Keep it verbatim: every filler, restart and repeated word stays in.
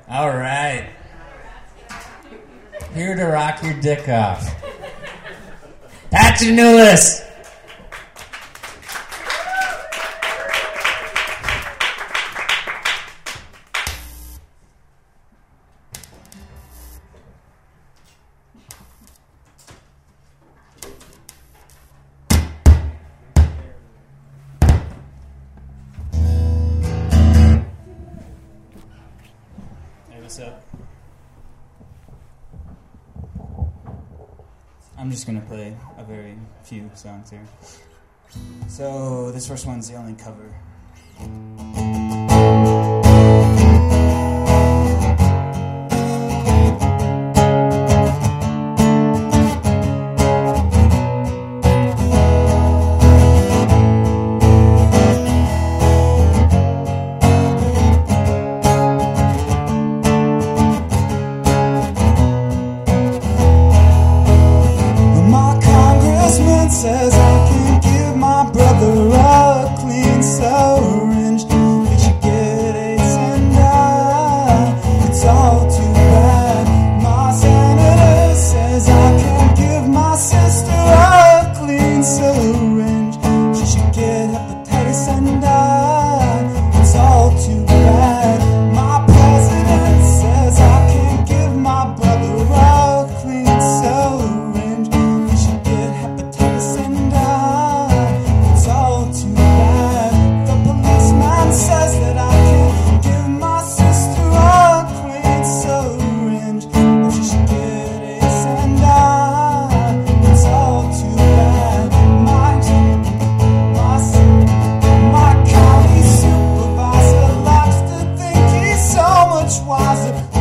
All right. Here to rock your dick off. Patrick Newless. What's up? I'm just gonna play a very few songs here. So this first one's the only cover. Says I can give my brother a clean syringe. We should get AIDS and die. It's all too bad. My senator says I can give my sister a clean syringe. She should get hepatitis and die. It's all too bad. My president says I can give my brother a clean syringe. He should get hepatitis and die. It's all too bad. The policeman says that I can give my sister a clean syringe. And she should get AIDS and die. It's all too bad. My, my, my county supervisor likes to think he's so much wiser.